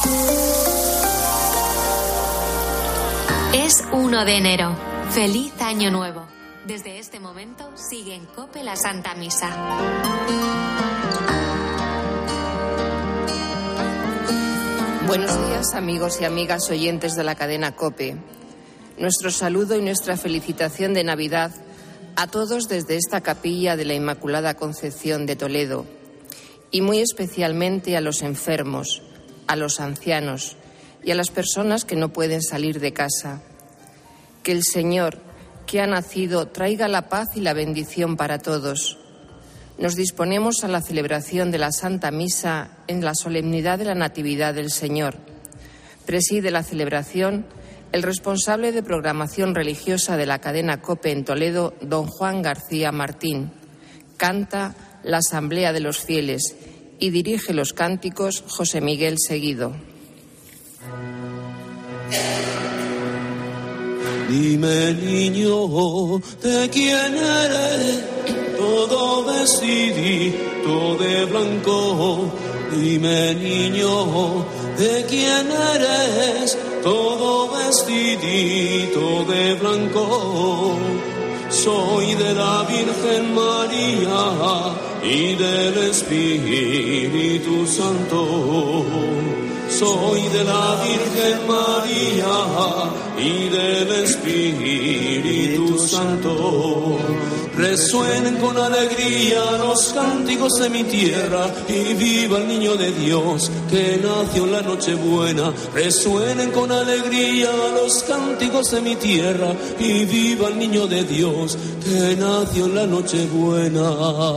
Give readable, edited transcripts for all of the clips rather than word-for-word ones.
Es 1 de enero. ¡Feliz Año Nuevo! Desde este momento sigue en COPE la Santa Misa. Buenos días, amigos y amigas oyentes de la cadena COPE. Nuestro saludo y nuestra felicitación de Navidad a todos desde esta capilla de la Inmaculada Concepción de Toledo y muy especialmente a los enfermos, a los ancianos y a las personas que no pueden salir de casa. Que el Señor, que ha nacido, traiga la paz y la bendición para todos. Nos disponemos a la celebración de la Santa Misa en la solemnidad de la Natividad del Señor. Preside la celebración el responsable de programación religiosa de la cadena COPE en Toledo, don Juan García Martín. Canta la Asamblea de los Fieles y dirige los cánticos José Miguel Seguido. Dime, niño, ¿de quién eres? Todo vestidito de blanco. Dime, niño, ¿de quién eres? Todo vestidito de blanco. Soy de la Virgen María y del Espíritu Santo. Soy de la Virgen María y del Espíritu Santo. Resuenen con alegría los cánticos de mi tierra y viva el niño de Dios que nació en la Nochebuena. Resuenen con alegría los cánticos de mi tierra y viva el niño de Dios que nació en la Nochebuena.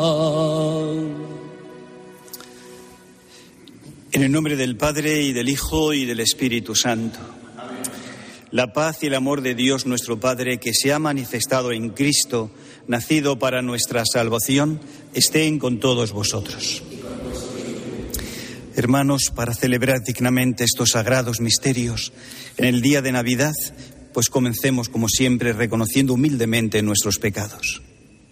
En el nombre del Padre, y del Hijo, y del Espíritu Santo. La paz y el amor de Dios nuestro Padre, que se ha manifestado en Cristo, nacido para nuestra salvación, estén con todos vosotros. Hermanos, para celebrar dignamente estos sagrados misterios en el día de Navidad, pues comencemos como siempre reconociendo humildemente nuestros pecados.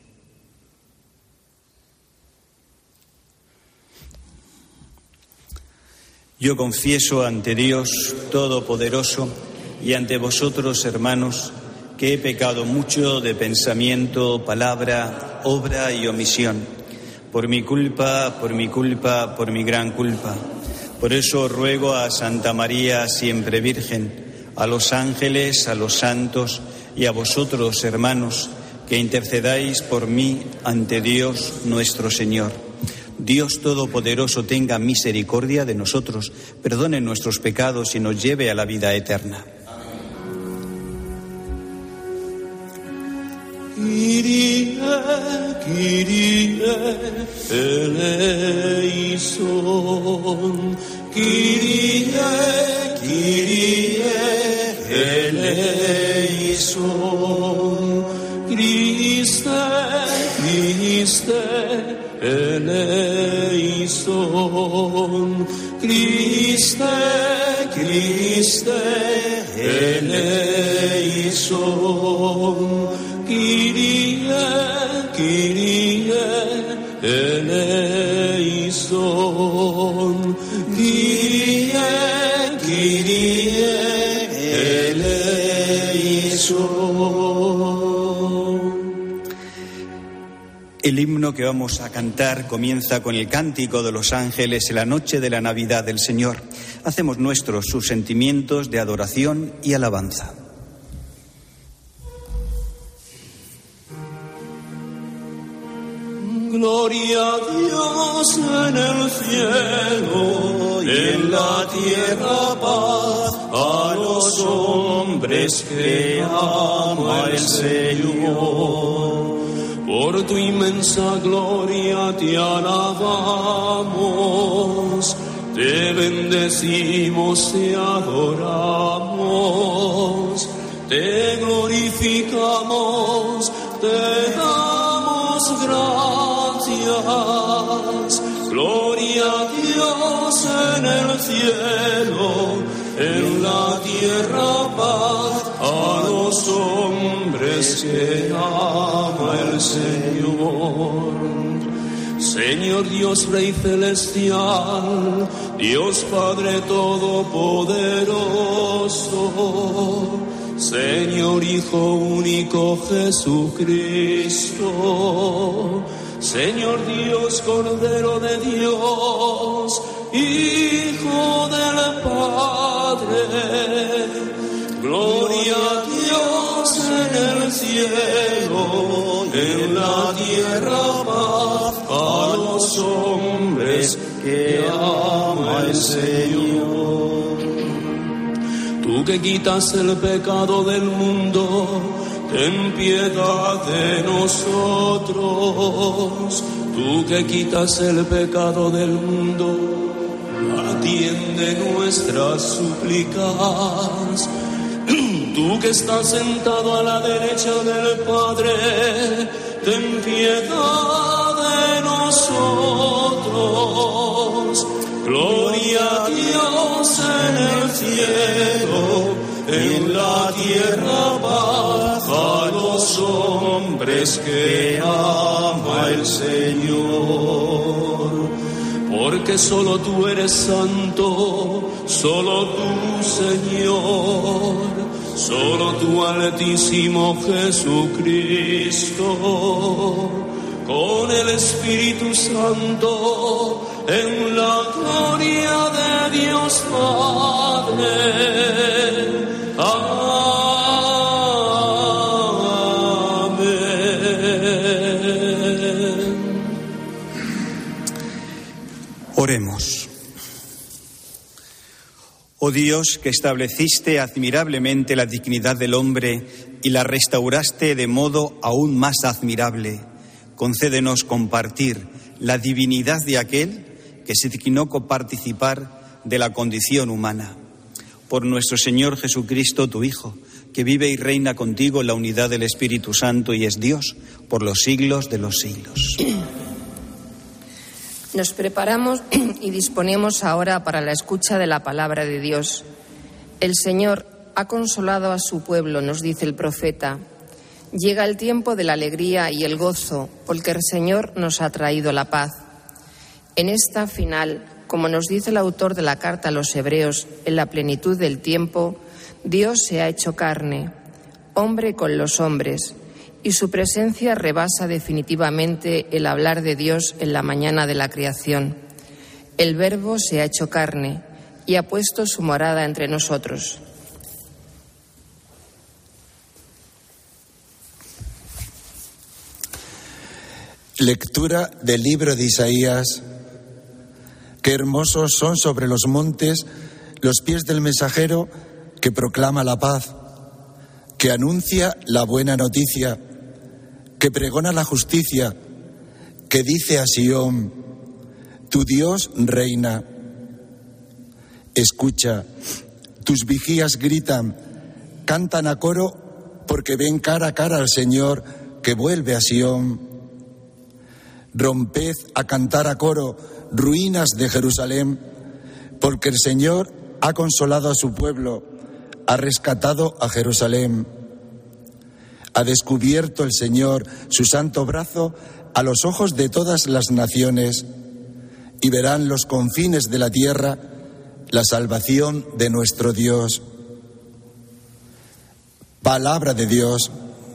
Yo confieso ante Dios Todopoderoso y ante vosotros, hermanos, que he pecado mucho de pensamiento, palabra, obra y omisión, por mi culpa, por mi gran culpa. Por eso ruego a Santa María, siempre Virgen, a los ángeles, a los santos y a vosotros, hermanos, que intercedáis por mí ante Dios nuestro Señor. Dios Todopoderoso tenga misericordia de nosotros, perdone nuestros pecados y nos lleve a la vida eterna. Kyrie, Kyrie, eleison. Kyrie, Kyrie, eleison. Christe, Christe, eleison. Christe, Christe, eleison. Kyrie, Kyrie, eleison. Kyrie, Kyrie, eleison. El himno que vamos a cantar comienza con el cántico de los ángeles en la noche de la Navidad del Señor. Hacemos nuestros sus sentimientos de adoración y alabanza. Gloria a Dios en el cielo y en la tierra paz a los hombres que ama el Señor. Por tu inmensa gloria te alabamos, te bendecimos, te adoramos, te glorificamos, te damos gracias. Gloria a Dios en el cielo, en la tierra paz a los hombres que ama el Señor. Señor Dios Rey Celestial, Dios Padre Todopoderoso, Señor Hijo único Jesucristo, Señor Dios Cordero de Dios, Hijo del Padre, gloria a Dios en el cielo, en la tierra paz a los hombres que ama el Señor. Tú que quitas el pecado del mundo, ten piedad de nosotros. Tú que quitas el pecado del mundo, atiende nuestras súplicas. Tú que estás sentado a la derecha del Padre, ten piedad de nosotros. Gloria a Dios en el cielo, en la tierra paz a los hombres que ama el Señor. Porque solo tú eres santo, solo tú, Señor, solo tú, Altísimo Jesucristo, con el Espíritu Santo, en la gloria de Dios Padre. Amén. Oremos. Oh Dios, que estableciste admirablemente la dignidad del hombre y la restauraste de modo aún más admirable, concédenos compartir la divinidad de aquel que se dignó coparticipar de la condición humana. Por nuestro Señor Jesucristo, tu Hijo, que vive y reina contigo en la unidad del Espíritu Santo y es Dios por los siglos de los siglos. Nos preparamos y disponemos ahora para la escucha de la palabra de Dios. El Señor ha consolado a su pueblo, nos dice el profeta. Llega el tiempo de la alegría y el gozo, porque el Señor nos ha traído la paz. En esta final, como nos dice el autor de la carta a los Hebreos, en la plenitud del tiempo, Dios se ha hecho carne, hombre con los hombres, y su presencia rebasa definitivamente el hablar de Dios en la mañana de la creación. El Verbo se ha hecho carne y ha puesto su morada entre nosotros. Lectura del libro de Isaías. Qué hermosos son sobre los montes los pies del mensajero que proclama la paz, que anuncia la buena noticia, que pregona la justicia, que dice a Sión: tu Dios reina. Escucha, tus vigías gritan, cantan a coro, porque ven cara a cara al Señor que vuelve a Sión. Romped a cantar a coro, ruinas de Jerusalén, porque el Señor ha consolado a su pueblo, ha rescatado a Jerusalén. Ha descubierto el Señor su santo brazo a los ojos de todas las naciones, y verán los confines de la tierra la salvación de nuestro Dios. Palabra de Dios.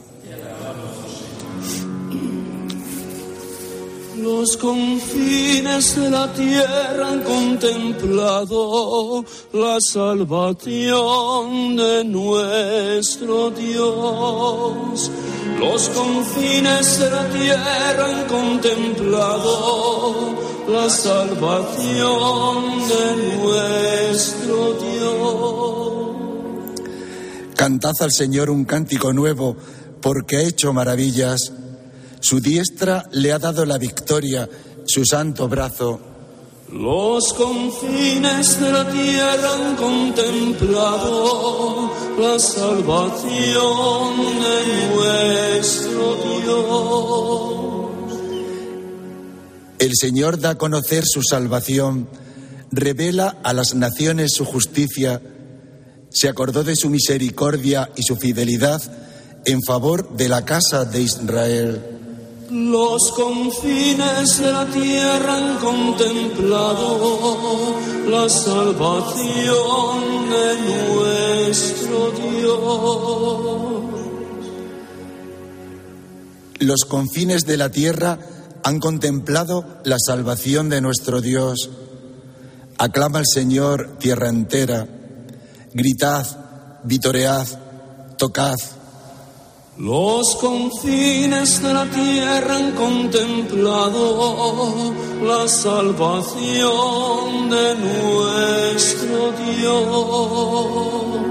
Los confines de la tierra han contemplado la salvación de nuestro Dios. Los confines de la tierra han contemplado la salvación de nuestro Dios. Cantad al Señor un cántico nuevo, porque ha hecho maravillas. Su diestra le ha dado la victoria, su santo brazo. Los confines de la tierra han contemplado la salvación de nuestro Dios. El Señor da a conocer su salvación, revela a las naciones su justicia, se acordó de su misericordia y su fidelidad en favor de la casa de Israel. Los confines de la tierra han contemplado la salvación de nuestro Dios. Los confines de la tierra han contemplado la salvación de nuestro Dios. Aclama al Señor tierra entera. Gritad, vitoread, tocad. Los confines de la tierra han contemplado la salvación de nuestro Dios.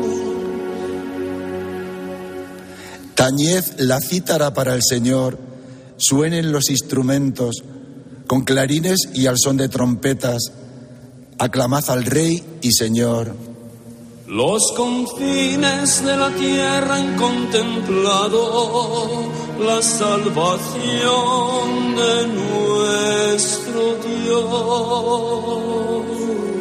Tañed la cítara para el Señor, suenen los instrumentos, con clarines y al son de trompetas, aclamad al Rey y Señor. Los confines de la tierra han contemplado la salvación de nuestro Dios.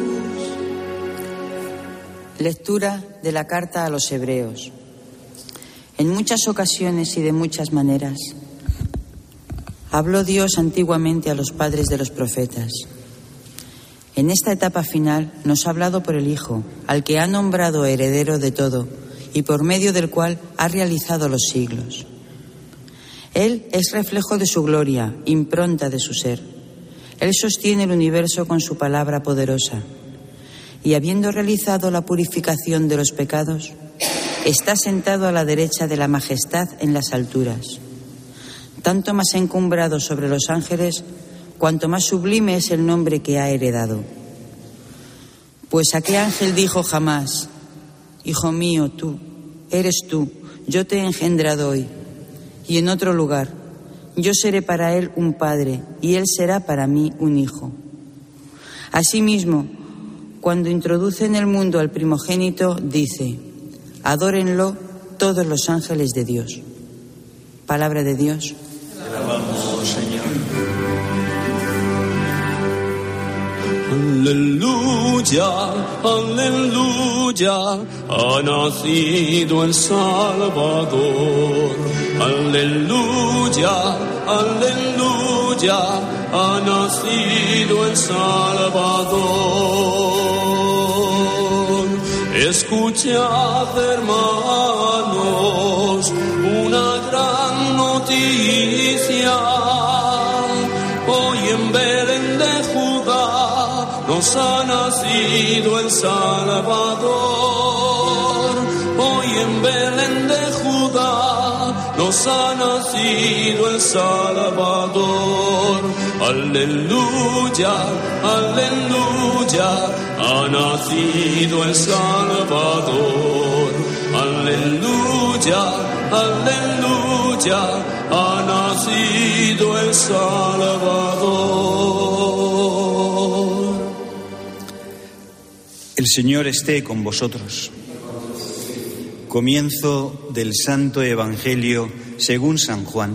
Lectura de la carta a los Hebreos. En muchas ocasiones y de muchas maneras habló Dios antiguamente a los padres de los profetas. En esta etapa final nos ha hablado por el Hijo, al que ha nombrado heredero de todo y por medio del cual ha realizado los siglos. Él es reflejo de su gloria, impronta de su ser. Él sostiene el universo con su palabra poderosa. Y habiendo realizado la purificación de los pecados, está sentado a la derecha de la majestad en las alturas, tanto más encumbrado sobre los ángeles, cuanto más sublime es el nombre que ha heredado. Pues ¿a qué ángel dijo jamás: Hijo mío, tú, eres tú, yo te he engendrado hoy? Y en otro lugar: yo seré para él un padre, y él será para mí un hijo. Asimismo, cuando introduce en el mundo al primogénito, dice: adórenlo todos los ángeles de Dios. Palabra de Dios. Alabamos, Señor. Aleluya, aleluya, ha nacido el Salvador. Aleluya, aleluya, ha nacido el Salvador. Escuchad, hermanos, una gran noticia. Hoy en Belén de Judá nos ha nacido el Salvador. Hoy en Belén de Judá nos ha nacido el Salvador. Aleluya, aleluya, ha nacido el Salvador. Aleluya, aleluya, ha nacido el Salvador. El Señor esté con vosotros. Comienzo del Santo Evangelio según San Juan.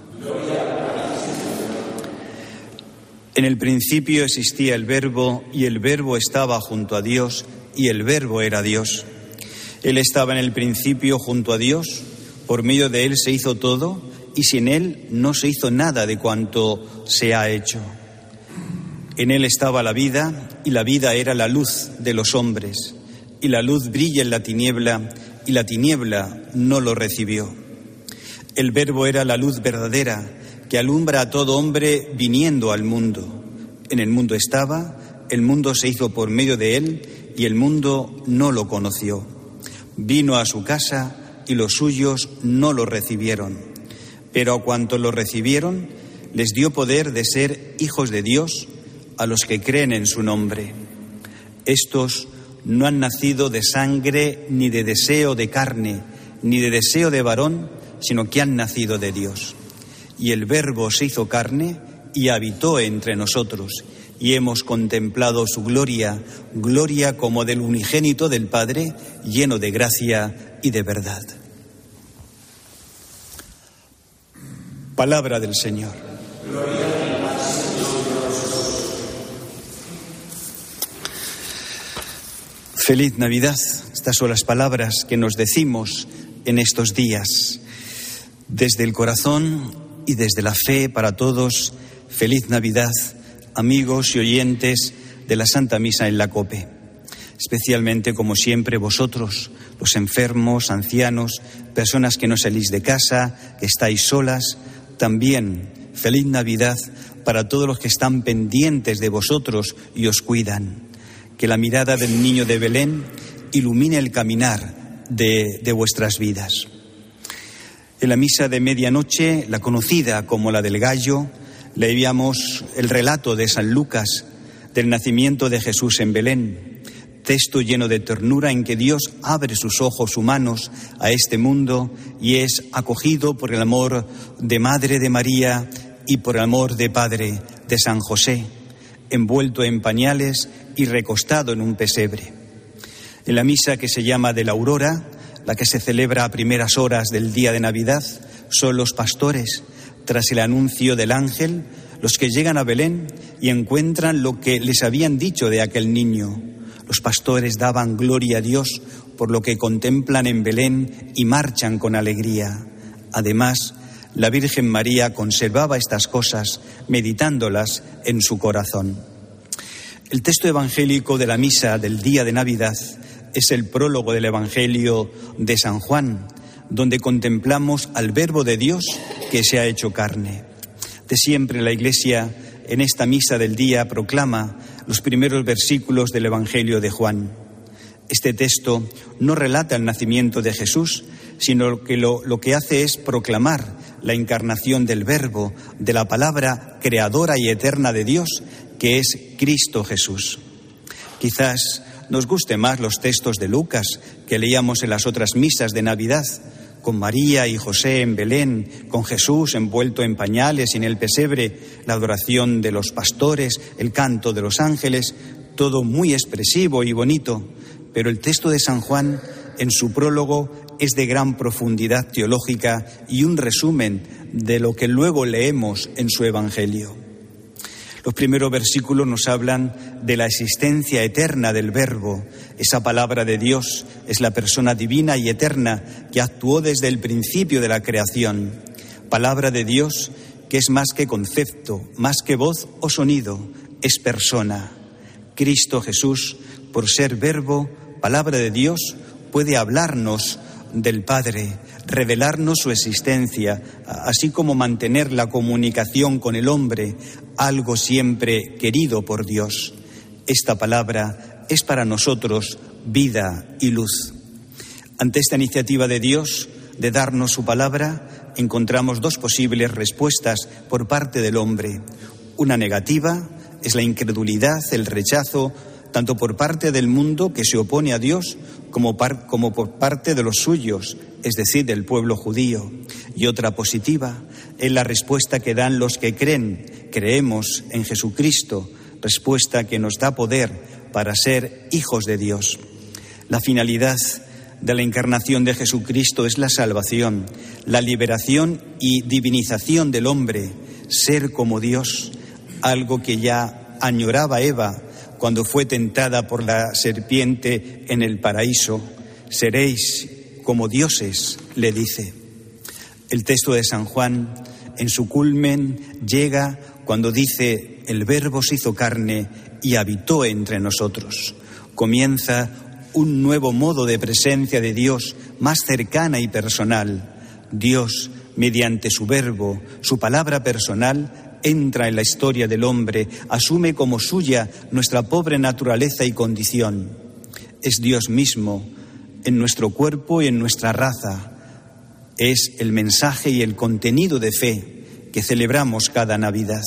En el principio existía el Verbo, y el Verbo estaba junto a Dios, y el Verbo era Dios. Él estaba en el principio junto a Dios, por medio de Él se hizo todo, y sin Él no se hizo nada de cuanto se ha hecho. En Él estaba la vida, y la vida era la luz de los hombres, y la luz brilla en la tiniebla, y la tiniebla no lo recibió. El Verbo era la luz verdadera, que alumbra a todo hombre viniendo al mundo. En el mundo estaba, el mundo se hizo por medio de Él, y el mundo no lo conoció. Vino a su casa, y los suyos no lo recibieron. Pero a cuantos lo recibieron, les dio poder de ser hijos de Dios, a los que creen en su nombre. Estos no han nacido de sangre, ni de deseo de carne, ni de deseo de varón, sino que han nacido de Dios. Y el Verbo se hizo carne y habitó entre nosotros, y hemos contemplado su gloria, gloria como del unigénito del Padre, lleno de gracia y de verdad. Palabra del Señor. Feliz Navidad. Estas son las palabras que nos decimos en estos días, desde el corazón y desde la fe para todos, feliz Navidad, amigos y oyentes de la Santa Misa en la COPE. Especialmente, como siempre, vosotros, los enfermos, ancianos, personas que no salís de casa, que estáis solas, también feliz Navidad para todos los que están pendientes de vosotros y os cuidan. Que la mirada del niño de Belén ilumine el caminar de vuestras vidas. En la misa de medianoche, la conocida como la del gallo, leíamos el relato de San Lucas del nacimiento de Jesús en Belén, texto lleno de ternura en que Dios abre sus ojos humanos a este mundo y es acogido por el amor de Madre de María y por el amor de Padre de San José, envuelto en pañales y recostado en un pesebre. En la misa que se llama de la Aurora, la que se celebra a primeras horas del día de Navidad, son los pastores, tras el anuncio del ángel, los que llegan a Belén y encuentran lo que les habían dicho de aquel niño. Los pastores daban gloria a Dios por lo que contemplan en Belén y marchan con alegría. Además, la Virgen María conservaba estas cosas, meditándolas en su corazón. El texto evangélico de la misa del día de Navidad es el prólogo del Evangelio de San Juan, donde contemplamos al Verbo de Dios que se ha hecho carne. De siempre la Iglesia en esta misa del día proclama los primeros versículos del Evangelio de Juan. Este texto no relata el nacimiento de Jesús, sino que lo que hace es proclamar la encarnación del Verbo, de la palabra creadora y eterna de Dios, que es Cristo Jesús. Quizás nos guste más los textos de Lucas que leíamos en las otras misas de Navidad, con María y José en Belén, con Jesús envuelto en pañales y en el pesebre, la adoración de los pastores, el canto de los ángeles, todo muy expresivo y bonito. Pero el texto de San Juan, en su prólogo, es de gran profundidad teológica y un resumen de lo que luego leemos en su Evangelio. Los primeros versículos nos hablan de la existencia eterna del Verbo. Esa palabra de Dios es la persona divina y eterna que actuó desde el principio de la creación. Palabra de Dios que es más que concepto, más que voz o sonido, es persona. Cristo Jesús, por ser Verbo, palabra de Dios, puede hablarnos del Padre, revelarnos su existencia, así como mantener la comunicación con el hombre, algo siempre querido por Dios. Esta palabra es para nosotros vida y luz. Ante esta iniciativa de Dios de darnos su palabra, encontramos dos posibles respuestas por parte del hombre. Una negativa es la incredulidad, el rechazo, tanto por parte del mundo que se opone a Dios como por parte de los suyos, es decir, del pueblo judío. Y otra positiva es la respuesta que dan los que creemos en Jesucristo, respuesta que nos da poder para ser hijos de Dios. La finalidad de la encarnación de Jesucristo es la salvación, la liberación y divinización del hombre, ser como Dios, algo que ya añoraba Eva cuando fue tentada por la serpiente en el paraíso. Seréis como dioses, le dice. El texto de San Juan, en su culmen, llega cuando dice: el Verbo se hizo carne y habitó entre nosotros. Comienza un nuevo modo de presencia de Dios, más cercana y personal. Dios, mediante su Verbo, su palabra personal, entra en la historia del hombre, asume como suya nuestra pobre naturaleza y condición. Es Dios mismo en nuestro cuerpo y en nuestra raza. Es el mensaje y el contenido de fe que celebramos cada Navidad.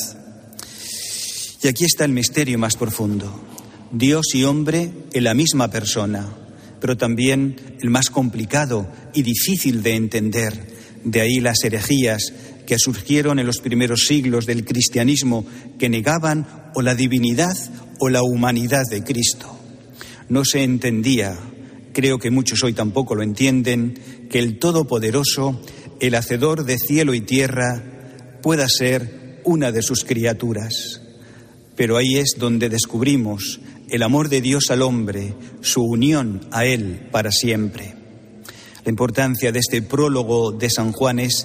Y aquí está el misterio más profundo. Dios y hombre en la misma persona, pero también el más complicado y difícil de entender. De ahí las herejías que surgieron en los primeros siglos del cristianismo, que negaban o la divinidad o la humanidad de Cristo. No se entendía, creo que muchos hoy tampoco lo entienden, que el Todopoderoso, el Hacedor de cielo y tierra, pueda ser una de sus criaturas. Pero ahí es donde descubrimos el amor de Dios al hombre, su unión a Él para siempre. La importancia de este prólogo de San Juan es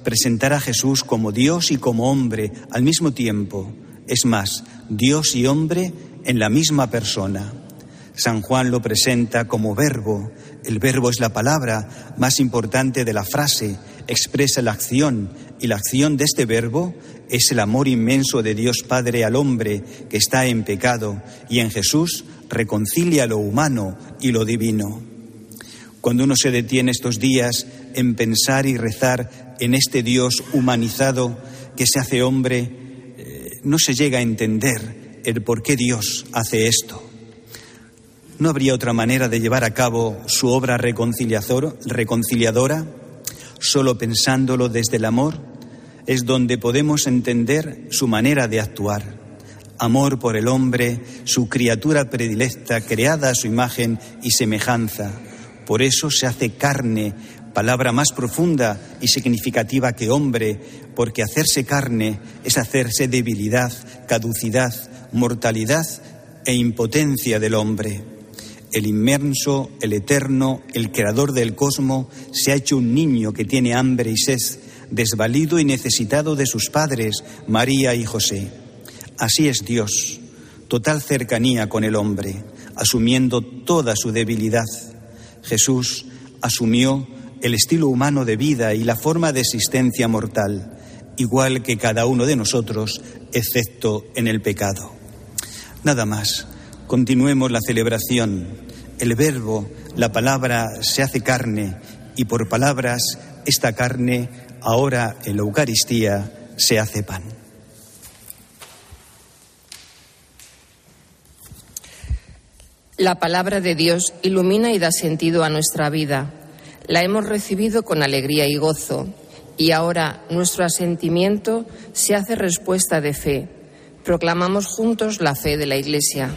presentar a Jesús como Dios y como hombre al mismo tiempo. Es más, Dios y hombre en la misma persona. San Juan lo presenta como verbo. El verbo es la palabra más importante de la frase, expresa la acción, y la acción de este verbo es el amor inmenso de Dios Padre al hombre que está en pecado, y en Jesús reconcilia lo humano y lo divino. Cuando uno se detiene estos días en pensar y rezar en este Dios humanizado que se hace hombre, no se llega a entender el por qué Dios hace esto. ¿No habría otra manera de llevar a cabo su obra reconciliadora? Solo pensándolo desde el amor es donde podemos entender su manera de actuar. Amor por el hombre, su criatura predilecta, creada a su imagen y semejanza. Por eso se hace carne, palabra más profunda y significativa que hombre, porque hacerse carne es hacerse debilidad, caducidad, mortalidad e impotencia del hombre. El inmenso, el eterno, el creador del cosmos, se ha hecho un niño que tiene hambre y sed, desvalido y necesitado de sus padres, María y José. Así es Dios, total cercanía con el hombre, asumiendo toda su debilidad. Jesús asumió el estilo humano de vida y la forma de existencia mortal, igual que cada uno de nosotros, excepto en el pecado. Nada más. Continuemos la celebración. El verbo, la palabra, se hace carne, y por palabras, esta carne, ahora en la Eucaristía, se hace pan. La palabra de Dios ilumina y da sentido a nuestra vida. La hemos recibido con alegría y gozo, y ahora nuestro asentimiento se hace respuesta de fe. Proclamamos juntos la fe de la Iglesia.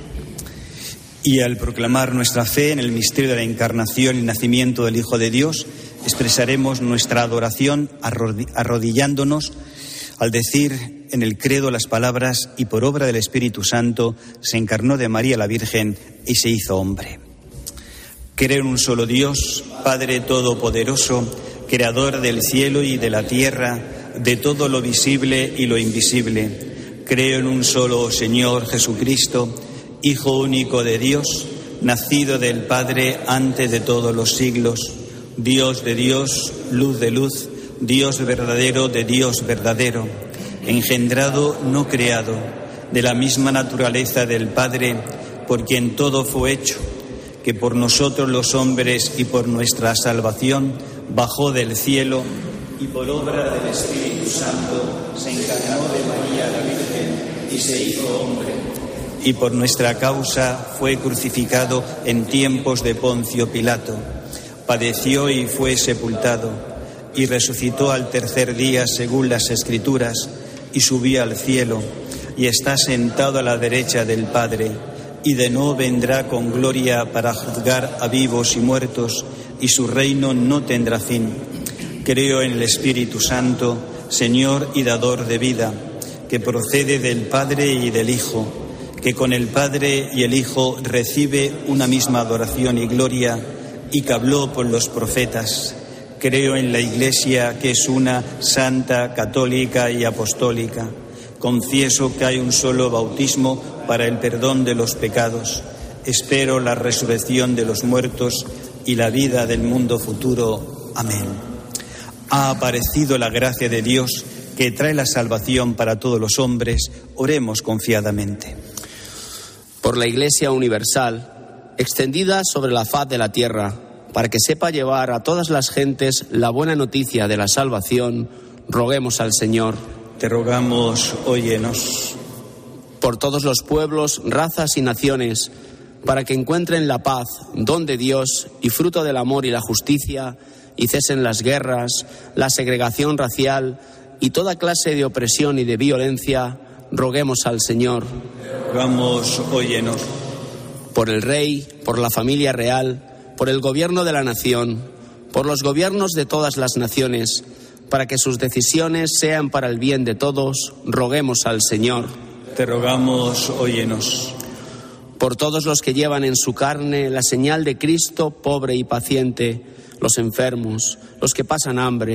Y al proclamar nuestra fe en el misterio de la encarnación y nacimiento del Hijo de Dios, expresaremos nuestra adoración arrodillándonos al decir en el credo las palabras: y por obra del Espíritu Santo se encarnó de María la Virgen y se hizo hombre. Creo en un solo Dios, Padre Todopoderoso, Creador del cielo y de la tierra, de todo lo visible y lo invisible. Creo en un solo Señor Jesucristo, Hijo único de Dios, nacido del Padre antes de todos los siglos, Dios de Dios, luz de luz, Dios verdadero de Dios verdadero, engendrado, no creado, de la misma naturaleza del Padre, por quien todo fue hecho, que por nosotros los hombres y por nuestra salvación bajó del cielo y por obra del Espíritu Santo se encarnó de María la Virgen y se hizo hombre. Y por nuestra causa fue crucificado en tiempos de Poncio Pilato. Padeció y fue sepultado, y resucitó al tercer día según las Escrituras, y subió al cielo, y está sentado a la derecha del Padre, y de nuevo vendrá con gloria para juzgar a vivos y muertos, y su reino no tendrá fin. Creo en el Espíritu Santo, Señor y dador de vida, que procede del Padre y del Hijo, que con el Padre y el Hijo recibe una misma adoración y gloria, y que habló por los profetas. Creo en la Iglesia, que es una, santa, católica y apostólica. Confieso que hay un solo bautismo para el perdón de los pecados. Espero la resurrección de los muertos y la vida del mundo futuro. Amén. Ha aparecido la gracia de Dios, que trae la salvación para todos los hombres. Oremos confiadamente. Por la Iglesia universal, extendida sobre la faz de la tierra, para que sepa llevar a todas las gentes la buena noticia de la salvación, roguemos al Señor. Te rogamos, óyenos. Por todos los pueblos, razas y naciones, para que encuentren la paz, don de Dios y fruto del amor y la justicia, y cesen las guerras, la segregación racial y toda clase de opresión y de violencia, roguemos al Señor. Rogamos, óyenos. Por el Rey, por la familia real, por el gobierno de la nación, por los gobiernos de todas las naciones, para que sus decisiones sean para el bien de todos, roguemos al Señor. Te rogamos, óyenos. Por todos los que llevan en su carne la señal de Cristo, pobre y paciente, los enfermos, los que pasan hambre,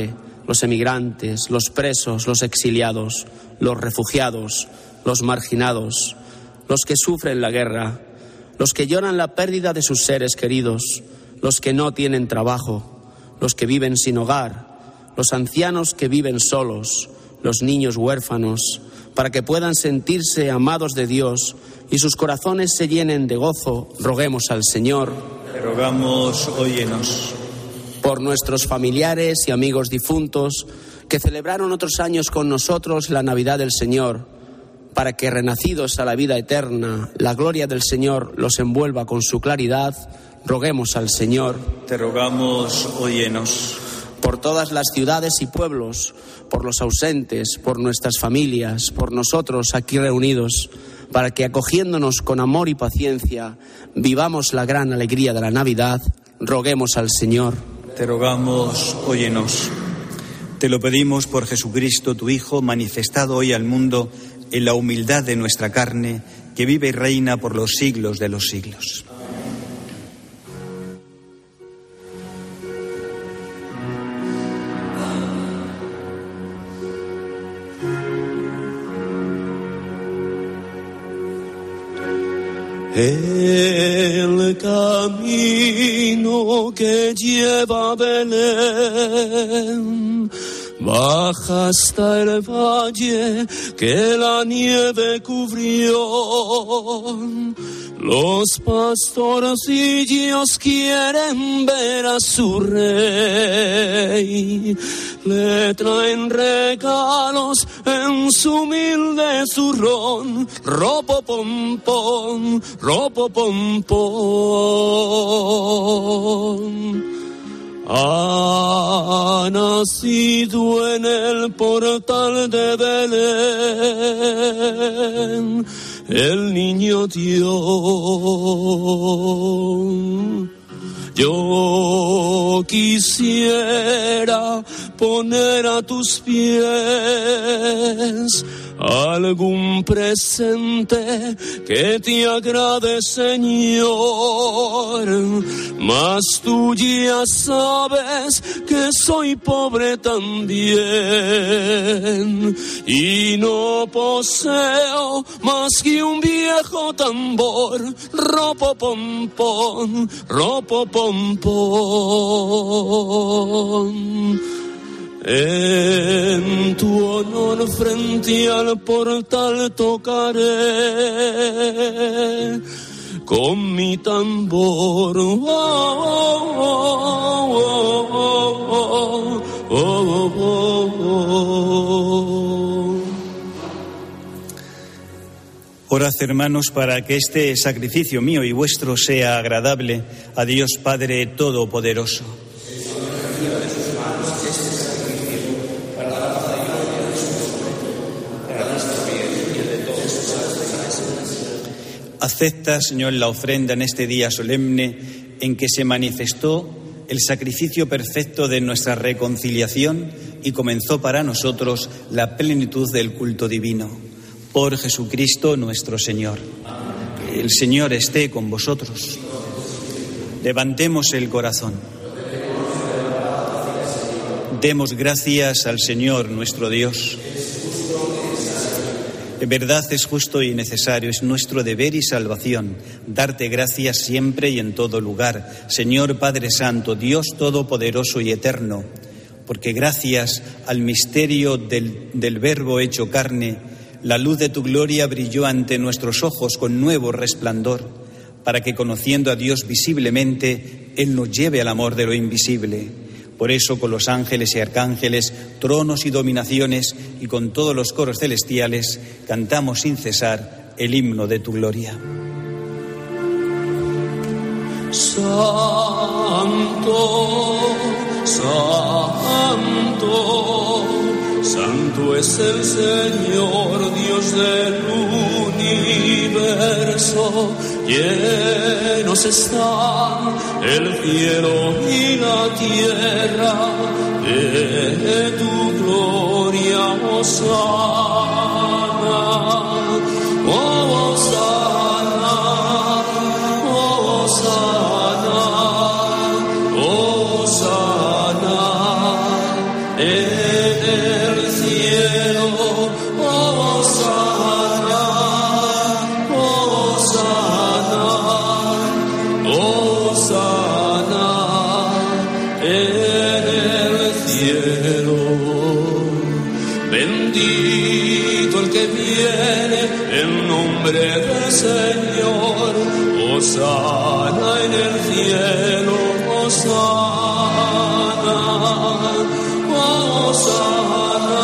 los emigrantes, los presos, los exiliados, los refugiados, los marginados, los que sufren la guerra, los que lloran la pérdida de sus seres queridos, los que no tienen trabajo, los que viven sin hogar, los ancianos que viven solos, los niños huérfanos, para que puedan sentirse amados de Dios y sus corazones se llenen de gozo, roguemos al Señor. Te rogamos, óyenos. Por nuestros familiares y amigos difuntos que celebraron otros años con nosotros la Navidad del Señor, para que renacidos a la vida eterna, la gloria del Señor los envuelva con su claridad, roguemos al Señor. Te rogamos, óyenos. Por todas las ciudades y pueblos, por los ausentes, por nuestras familias, por nosotros aquí reunidos, para que acogiéndonos con amor y paciencia, vivamos la gran alegría de la Navidad, roguemos al Señor. Te rogamos, óyenos. Te lo pedimos por Jesucristo, tu Hijo, manifestado hoy al mundo en la humildad de nuestra carne, que vive y reina por los siglos de los siglos. El camino que lleva a Belén baja hasta el valle que la nieve cubrió. Los pastorcillos quieren ver a su rey. Le traen regalos en su humilde zurrón. Ropo pom pom, ropo pom pom. Ha nacido en el portal de Belén el niño Dios. Yo quisiera poner a tus pies algún presente que te agrade, Señor, mas tú ya sabes que soy pobre también y no poseo más que un viejo tambor. Ropo pom pom, ropo pom pom. En tu honor frente al portal tocaré con mi tambor. Oh, oh, oh, oh, oh, oh. Orad, hermanos, para que este sacrificio mío y vuestro sea agradable a Dios Padre Todopoderoso. Acepta, Señor, la ofrenda en este día solemne en que se manifestó el sacrificio perfecto de nuestra reconciliación y comenzó para nosotros la plenitud del culto divino. Por Jesucristo nuestro Señor. Que el Señor esté con vosotros. Levantemos el corazón. Demos gracias al Señor nuestro Dios. En verdad es justo y necesario, es nuestro deber y salvación, darte gracias siempre y en todo lugar, Señor Padre Santo, Dios Todopoderoso y Eterno, porque gracias al misterio del Verbo hecho carne, la luz de tu gloria brilló ante nuestros ojos con nuevo resplandor, para que conociendo a Dios visiblemente, Él nos lleve al amor de lo invisible. Por eso, con los ángeles y arcángeles, tronos y dominaciones, y con todos los coros celestiales, cantamos sin cesar el himno de tu gloria. Santo, santo, santo es el Señor, Dios del universo. Llenos están el cielo y la tierra de tu gloria, Hosana, Hosana, Hosana, Hosana. Señor, hosana en el cielo, hosana, hosana,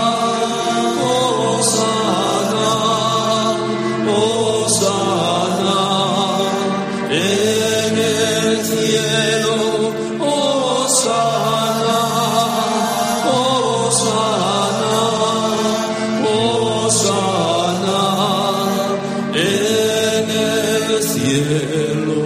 hosana, hosana en el cielo, hosana, hosana, hosana en el cielo.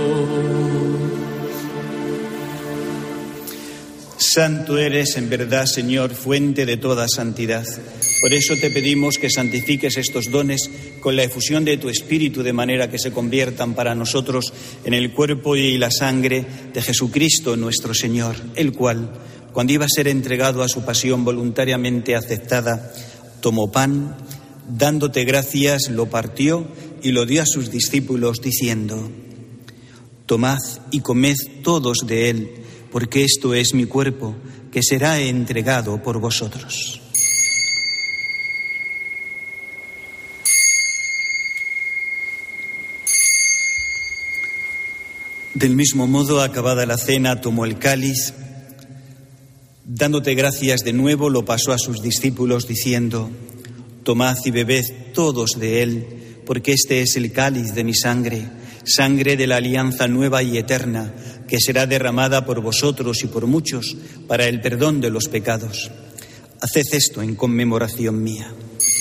Santo eres en verdad, Señor, fuente de toda santidad. Por eso te pedimos que santifiques estos dones con la efusión de tu Espíritu, de manera que se conviertan para nosotros en el cuerpo y la sangre de Jesucristo nuestro Señor, el cual, cuando iba a ser entregado a su pasión voluntariamente aceptada, tomó pan, dándote gracias, lo partió y lo dio a sus discípulos, diciendo: tomad y comed todos de él, porque esto es mi cuerpo, que será entregado por vosotros. Del mismo modo, acabada la cena, tomó el cáliz, dándote gracias de nuevo, lo pasó a sus discípulos, diciendo: tomad y bebed todos de él, porque este es el cáliz de mi sangre, sangre de la alianza nueva y eterna, que será derramada por vosotros y por muchos para el perdón de los pecados. Haced esto en conmemoración mía.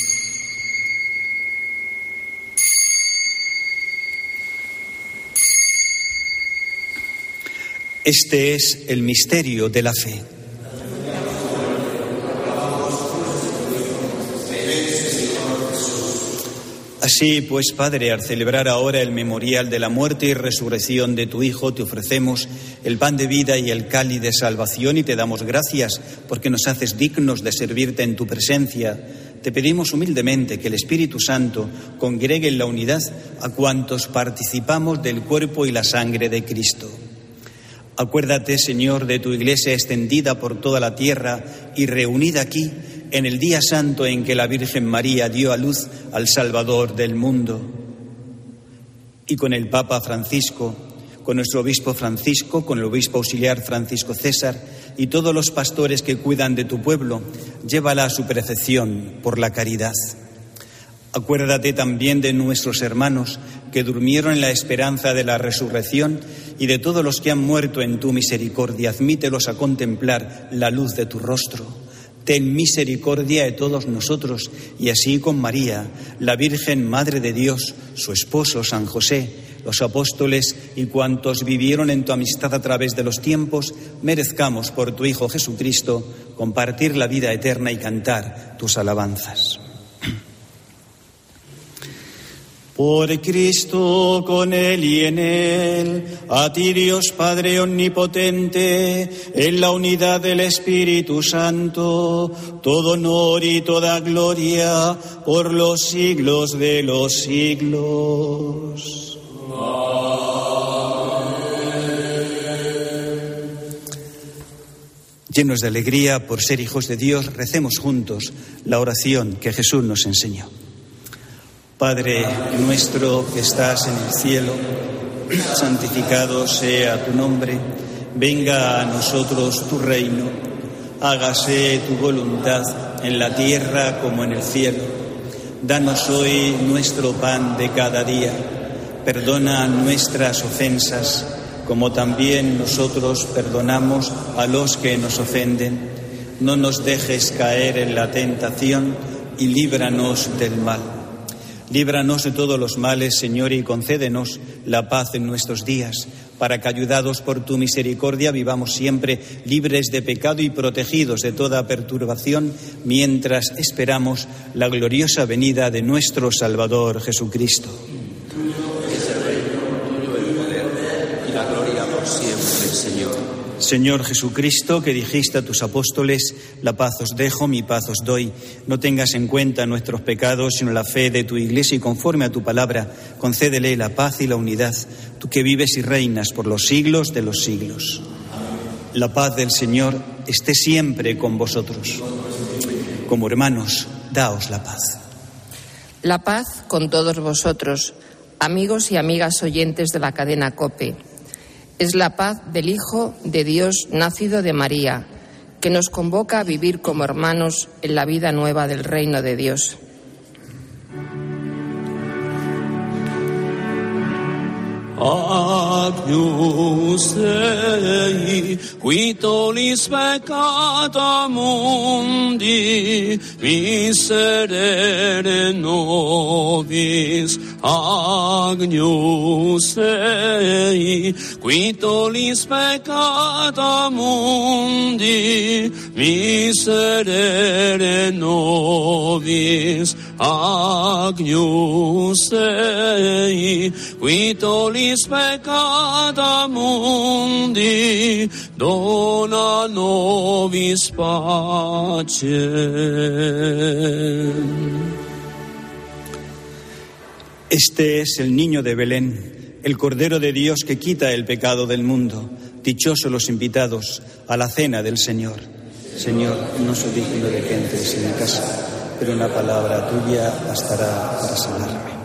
Este es el misterio de la fe. Así pues, Padre, al celebrar ahora el memorial de la muerte y resurrección de tu Hijo, te ofrecemos el pan de vida y el cáliz de salvación y te damos gracias porque nos haces dignos de servirte en tu presencia. Te pedimos humildemente que el Espíritu Santo congregue en la unidad a cuantos participamos del cuerpo y la sangre de Cristo. Acuérdate, Señor, de tu Iglesia extendida por toda la tierra y reunida aquí en el día santo en que la Virgen María dio a luz al Salvador del mundo. Y con el Papa Francisco, con nuestro obispo Francisco, con el obispo auxiliar Francisco César y todos los pastores que cuidan de tu pueblo, llévala a su perfección por la caridad. Acuérdate también de nuestros hermanos que durmieron en la esperanza de la resurrección y de todos los que han muerto en tu misericordia. Admítelos a contemplar la luz de tu rostro. Ten misericordia de todos nosotros y así con María, la Virgen Madre de Dios, su esposo San José, los apóstoles y cuantos vivieron en tu amistad a través de los tiempos, merezcamos por tu Hijo Jesucristo compartir la vida eterna y cantar tus alabanzas. Por Cristo, con Él y en Él, a ti Dios Padre Omnipotente, en la unidad del Espíritu Santo, todo honor y toda gloria por los siglos de los siglos. Amén. Llenos de alegría por ser hijos de Dios, recemos juntos la oración que Jesús nos enseñó. Padre nuestro que estás en el cielo, santificado sea tu nombre, venga a nosotros tu reino, hágase tu voluntad en la tierra como en el cielo. Danos hoy nuestro pan de cada día, perdona nuestras ofensas, como también nosotros perdonamos a los que nos ofenden. No nos dejes caer en la tentación y líbranos del mal. Líbranos de todos los males, Señor, y concédenos la paz en nuestros días, para que, ayudados por tu misericordia, vivamos siempre libres de pecado y protegidos de toda perturbación, mientras esperamos la gloriosa venida de nuestro Salvador Jesucristo. Tuyo es el reino, tuyo el poder y la gloria por siempre, Señor. Señor Jesucristo, que dijiste a tus apóstoles: la paz os dejo, mi paz os doy. No tengas en cuenta nuestros pecados, sino la fe de tu Iglesia, y conforme a tu palabra, concédele la paz y la unidad, tú que vives y reinas por los siglos de los siglos. La paz del Señor esté siempre con vosotros. Como hermanos, daos la paz. La paz con todos vosotros. amigos y amigas oyentes de la cadena COPE, es la paz del Hijo de Dios nacido de María, que nos convoca a vivir como hermanos en la vida nueva del reino de Dios. Agnus Dei, qui tollis peccata mundi, miserere nobis. Agnus Dei, qui tollis peccata mundi, miserere nobis. Agnus Dei, qui tollis peccata mundi, dona nobis pacem. Este es el niño de Belén, el Cordero de Dios que quita el pecado del mundo. Dichosos los invitados a la cena del Señor. Señor, no soy digno de que entres en mi casa, pero una palabra tuya bastará para sanarme.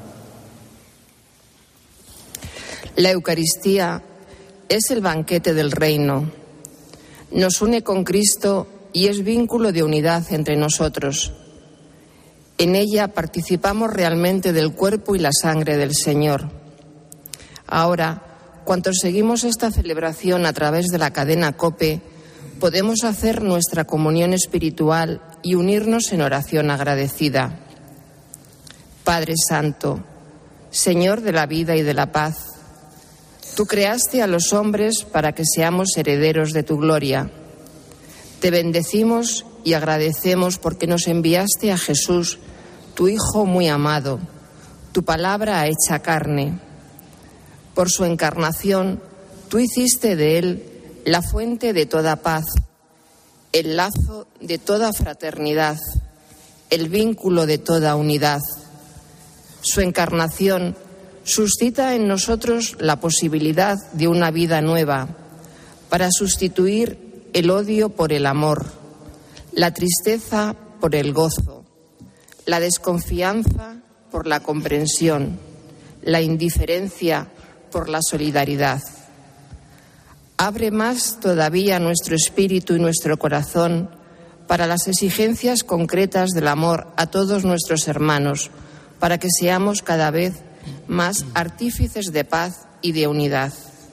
La Eucaristía es el banquete del reino. Nos une con Cristo y es vínculo de unidad entre nosotros. En ella participamos realmente del cuerpo y la sangre del Señor. Ahora, cuantos seguimos esta celebración a través de la cadena COPE, podemos hacer nuestra comunión espiritual y unirnos en oración agradecida. Padre Santo, Señor de la vida y de la paz, tú creaste a los hombres para que seamos herederos de tu gloria. Te bendecimos y agradecemos porque nos enviaste a Jesús, tu Hijo muy amado, tu palabra hecha carne. Por su encarnación, tú hiciste de él la fuente de toda paz, el lazo de toda fraternidad, el vínculo de toda unidad. Su encarnación suscita en nosotros la posibilidad de una vida nueva para sustituir el odio por el amor, la tristeza por el gozo, la desconfianza por la comprensión, la indiferencia por la solidaridad. Abre más todavía nuestro espíritu y nuestro corazón para las exigencias concretas del amor a todos nuestros hermanos, para que seamos cada vez más artífices de paz y de unidad.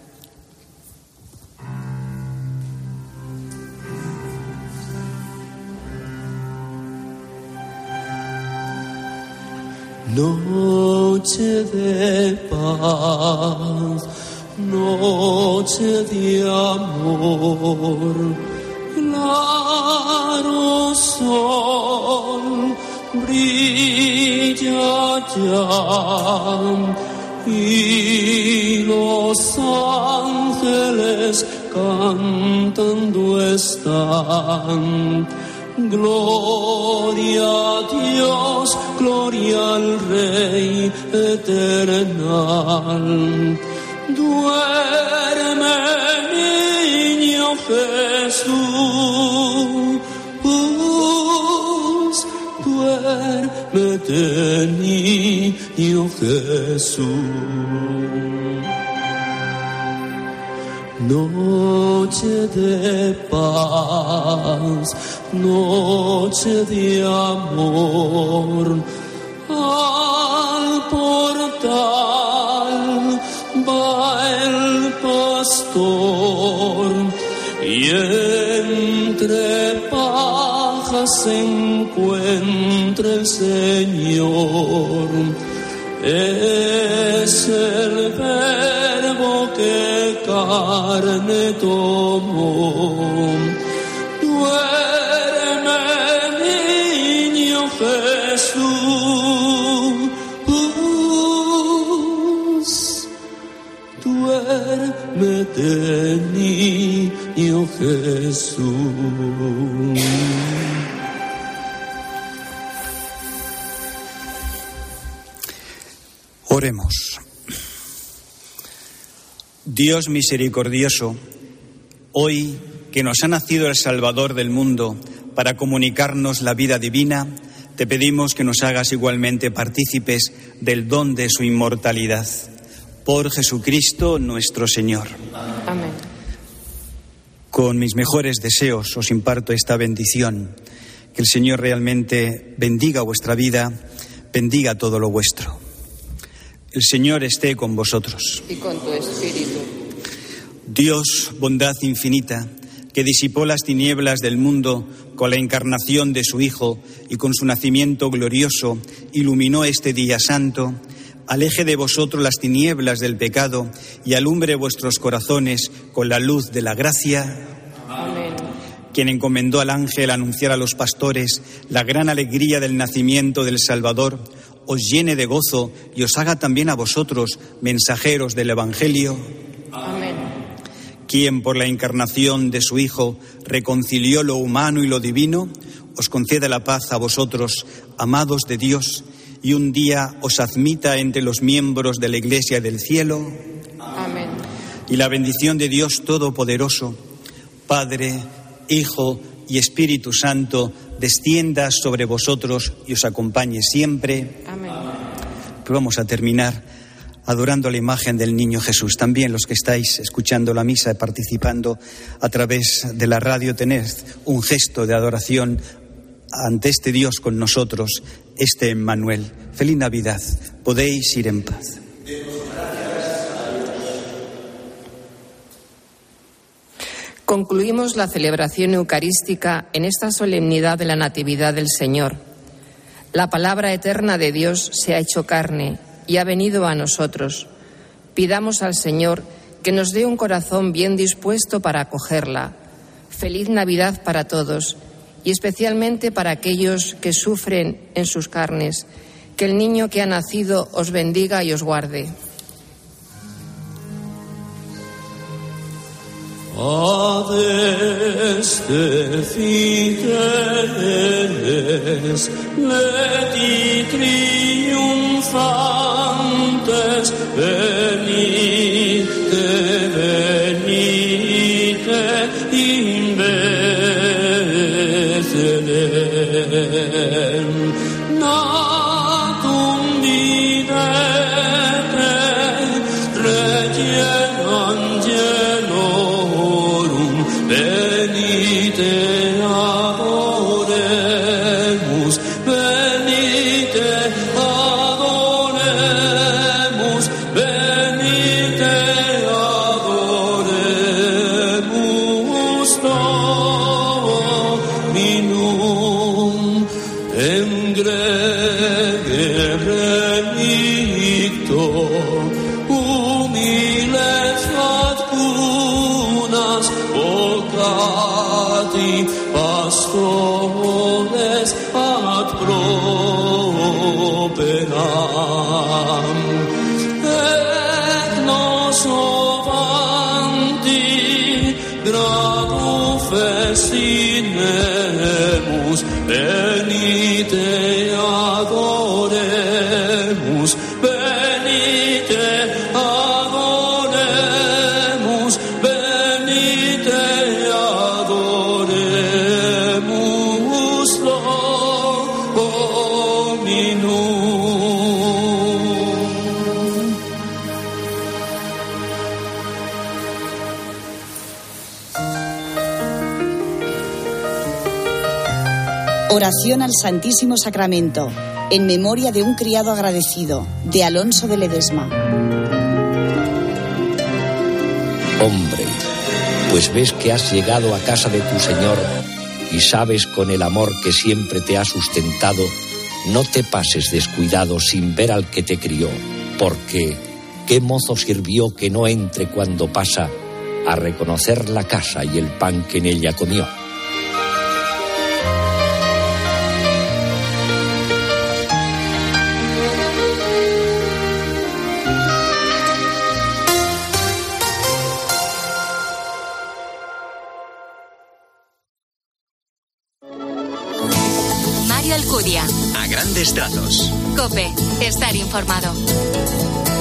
Noche de paz, noche de amor, claro sol brilla ya y los ángeles cantando están. Gloria a Dios, gloria al Rey eternal. Duerme, niño Jesús, duérmete, niño Jesús. Noche de paz, noche de amor, al portal va el pastor y entre pajas se encuentra el Señor. Es el Verbo que carne tomó. Duerme, niño Jesús, duérmete, niño Jesús. Oremos. Dios misericordioso, hoy que nos ha nacido el Salvador del mundo para comunicarnos la vida divina, te pedimos que nos hagas igualmente partícipes del don de su inmortalidad. Por Jesucristo nuestro Señor. Amén. Con mis mejores deseos os imparto esta bendición. Que el Señor realmente bendiga vuestra vida, bendiga todo lo vuestro. El Señor esté con vosotros. Y con tu espíritu. Dios, bondad infinita, que disipó las tinieblas del mundo con la encarnación de su Hijo y con su nacimiento glorioso, iluminó este día santo, aleje de vosotros las tinieblas del pecado y alumbre vuestros corazones con la luz de la gracia. Amén. Quien encomendó al ángel anunciar a los pastores la gran alegría del nacimiento del Salvador, os llene de gozo y os haga también a vosotros mensajeros del Evangelio. Amén. Quien por la encarnación de su Hijo reconcilió lo humano y lo divino, os conceda la paz a vosotros, amados de Dios, y un día os admita entre los miembros de la Iglesia del cielo. Amén. Y la bendición de Dios Todopoderoso, Padre, Hijo y Espíritu Santo, descienda sobre vosotros y os acompañe siempre. Amén. Pero vamos a terminar adorando la imagen del Niño Jesús. También los que estáis escuchando la misa y participando a través de la radio, tened un gesto de adoración ante este Dios con nosotros, este Emmanuel. Feliz Navidad. Podéis ir en paz. Concluimos la celebración eucarística en esta solemnidad de la Natividad del Señor. La palabra eterna de Dios se ha hecho carne y ha venido a nosotros. Pidamos al Señor que nos dé un corazón bien dispuesto para acogerla. Feliz Navidad para todos y especialmente para aquellos que sufren en sus carnes. Que el niño que ha nacido os bendiga y os guarde. Adeste fideles, leti triunfantes, venite, venite in Bethlehem. Natum videte, regiem angelorum, venite adoremus, venite adoremus, venite adoremus Dominum. En grege relicto, humiles ad cunas, vocati pastores ad properam. Et nos ovanti gradu festinemus, venite adoremus, venite adoremus, venite adoremus Dominum. Oración al Santísimo Sacramento, en memoria de un criado agradecido, de Alonso de Ledesma. Hombre, pues ves que has llegado a casa de tu Señor y sabes con el amor que siempre te ha sustentado, no te pases descuidado sin ver al que te crió, porque ¿qué mozo sirvió que no entre cuando pasa a reconocer la casa y el pan que en ella comió? Mario Alcudia. A grandes trazos. COPE. Estar informado.